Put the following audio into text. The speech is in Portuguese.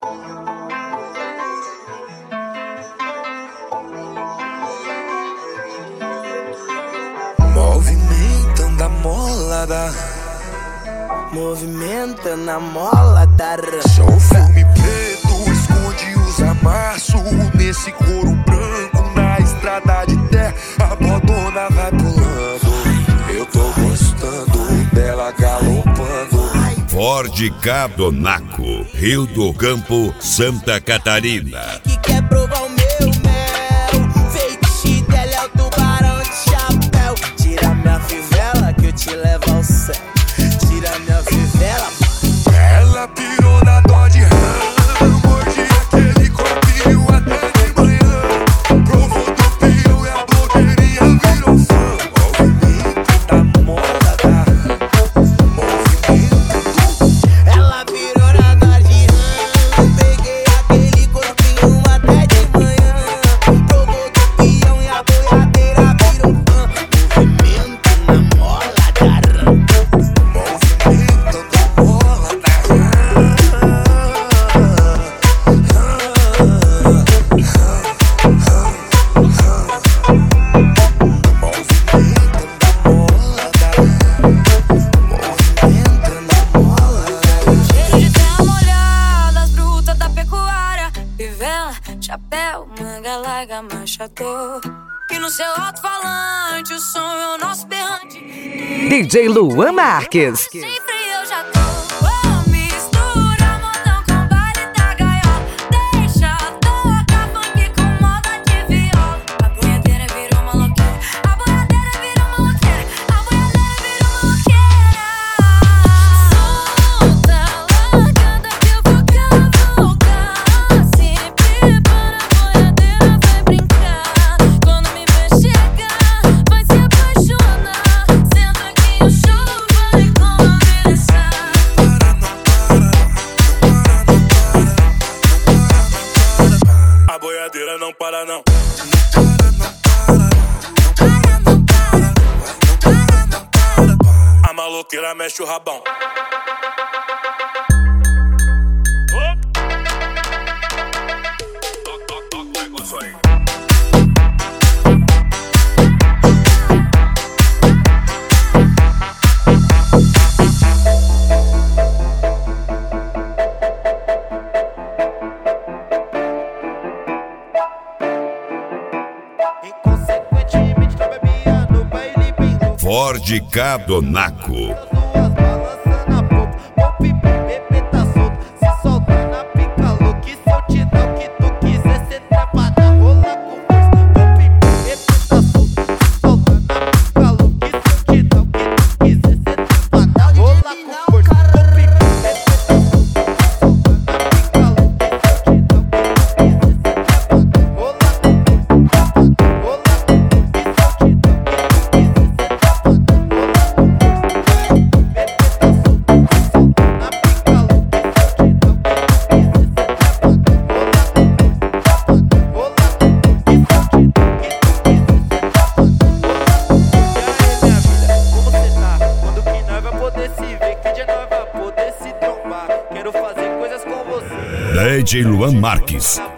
Movimentando a molada, movimentando a molada. só o filme preto esconde os amassos. Nesse couro branco na estrada de terra, a bodona vai pulando. Eu tô gostando dela galopando. Ford Cardonaco, Rio do Campo, Santa Catarina. Que quer provar o meu mel, feitiço dela é o tubarão de chapéu. Tira minha fivela que eu te levo ao céu. Tira minha fivela. Ela pirou na Dodge Ram, morde aquele corpinho até de manhã. Provou do pião e a blogueirinha virou fã. Movimento da moda, movimento. Ela virou na Dodge Ram, peguei aquele corpinho até de manhã. Provou do pião e a boiadeira virou fã. Movimento na mola da Ram. Movimento da moda. Cheiro de terra molhada, as brutas da pecuária. Fivela, chapéu, manga larga, manchador. E no seu alto-falante, o som é o nosso berrante. DJ Luan Marques. Sem freio eu já tô. Oh, mistura modão com baile da gaiola. Deixa tocar funk com moda de viola. A boiadeira virou maloqueira. A boiadeira virou maloqueira. A boiadeira virou maloqueira. Solta, largada que eu vou cavalgar. Se prepara, a boiadeira vai brincar. Quando me ver chegar, vai se apaixonar. Senta aqui o show vai começar. A boiadeira não para não. A maloqueira mexe o rabão. Inconsequentemente tô bebia no baile bem louco. Ford Cardonaco. Duas balançando na popa. O pipi, bebê tá solto. Se solta na pica louca. E se eu te dar o que tu quiser, cê trepa na rola com força. O pipi, bebê tá solto. Se solta na pica louca. E se eu te dar o que tu quiser, cê trepa na rola com força. O pipi, bebê tá solto. Se solta na pica louca. E se eu te dar o que tu quiser, cê trepa na rola com força. DJ Luan Marques.